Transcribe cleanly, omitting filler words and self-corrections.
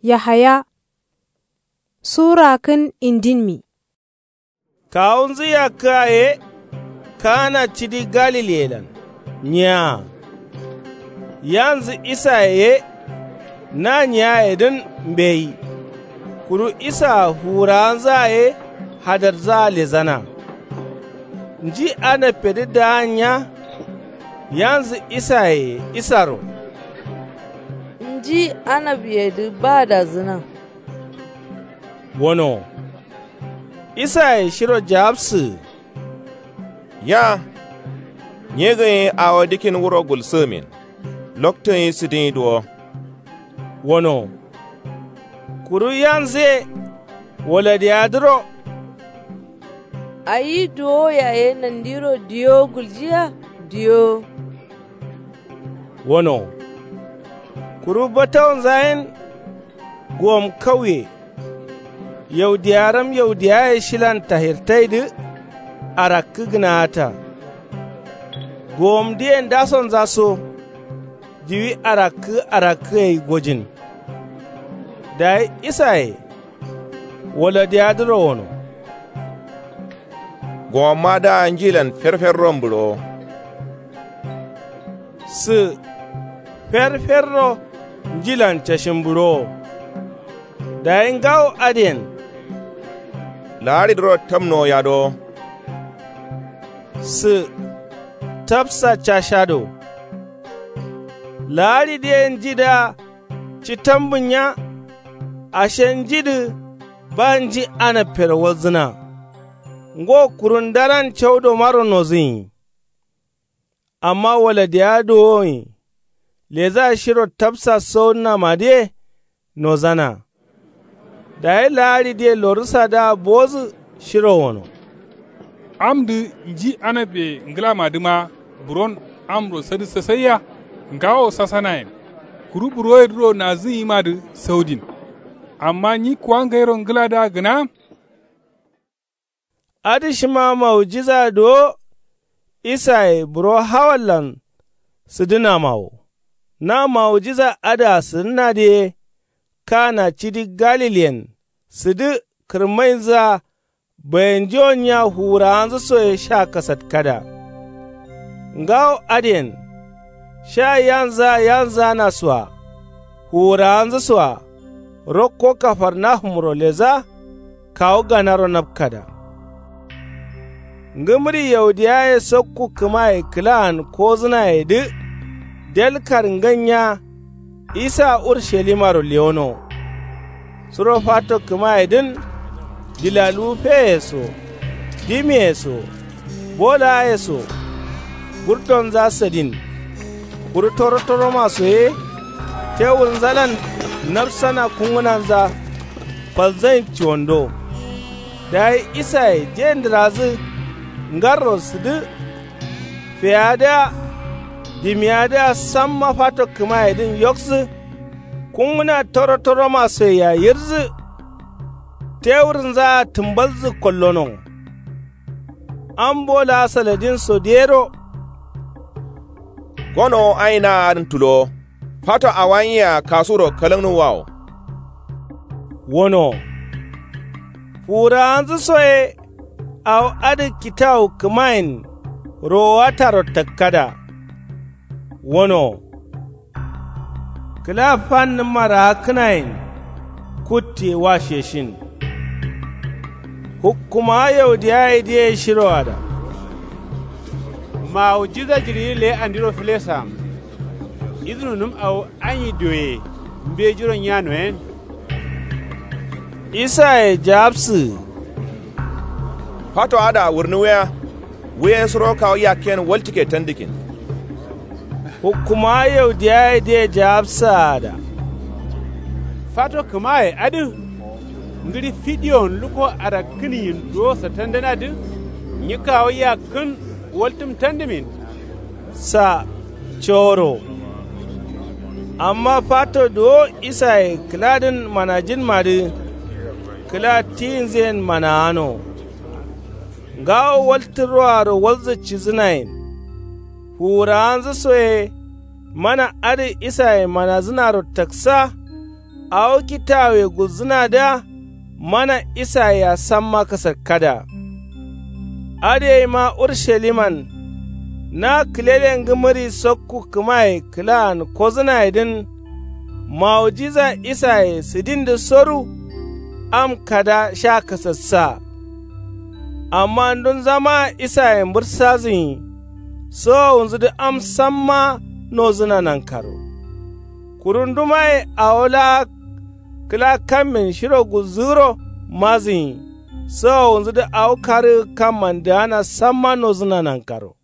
Yahaya Sura kin indinmi. Kawun ziya kaye kana cidi Galilelan nya yanzu isaye na nya edin mbeyi kuru isa huran zaye hadar za lezana nji ana pedi danya yanzu isaye isaro nji ana biyedi ba da zina wono isaye shiro jabsu ya nyege awa dikin wuro gulsumin lokton yi sidin duwo wono kuru yanze wala diadro ayi duwo yaye nandiro diyo guljiya diyo wono kuru batawan zayin gom kauye yaudiyaram yaudiyaye shilan tahirtaidu arakki gnata gom diyen dason zaso jiwi arakki gojin da isaye wala diadro wono goma da anjilan ferferron buro su ferferro njilan cashin buro da yin gawo adien lari dro tamno yado su tafsa cashado lari diyen jida citambunya ashen jidu banji ana perwazina ngo kurun daran chaudo maro nozin amma wala diado leza shiro tafsa sona made nozana da lari de lorusa da bozu shiro wono amdu nji anabe ngla maduma buron amro sadu sasaya ngawo sasanayen kuru buro dro na zin madu saudin amma ni kwangayro ngla da gna adishima maujiza do isai buro hawallan sidina mawo na maujiza ada sunna de kana cidi Galilean sidi kirmaiza bayan jonya hura hanzu so sha kasat kada ngaw adien sha yanza na suwa hura hanzu suwa rokko kafar na humro leza kawo ganaro nabkada ngumri yaudiya ya sokku kuma ya kilan ko zina ya di delkar ganya isa urshelimar leono suro fato kuma ya din dilalu fe so dimi so bola ya so gurton za sadin gurtoro masu ye tewun zalan nafsana kungunan za falzain ciwondo da isa ya jendirazi ngarro sidu fiyada dimiyada samma fato kuma idin yoksu kunguna toro masu ya yirzi tewurin za tumbalzi kollonon an bola saladin sodero gono aina arin tulo fato awanya kasuro kalangnu wawo wono fura anzu soye aw adi kitaw kumain rowa taro takkada wono kila fan mara kinain kutte washe shin hukuma yau da ya yi shiro da maujiza jirile andiro filesa idunum aw anyi doye mbe jiron yano en isa e jabsu fato ada wurni weyan suro kawo yaken waltike tandikin hukuma yau da ya yi jabsa da fato kuma e adu ngiri fidiyon luko ara kini do sa tandana du nyi kawo yakin waltum tandimin sa choro amma fato do isa e kladin manajin madi klatin zen manano gawo waltirwaro walza cizinayin hura anzu soye mana adi isa mana zinaro taksa auki tawe guzuna da mana isa ya san makasa kada. Ade ma Ursheliman na kilelen gimiri sokku kumai kilan kozuna idin maujiza isa ya sidin da soru am kada sha kasassa. Amma don zama isa ya bursazin so wanzu da am samma no zina nan karo. Kurundumai a wala kila kamin shiro guzuro mazin so wanzu da aukari kan mandana samma no zina nan karo.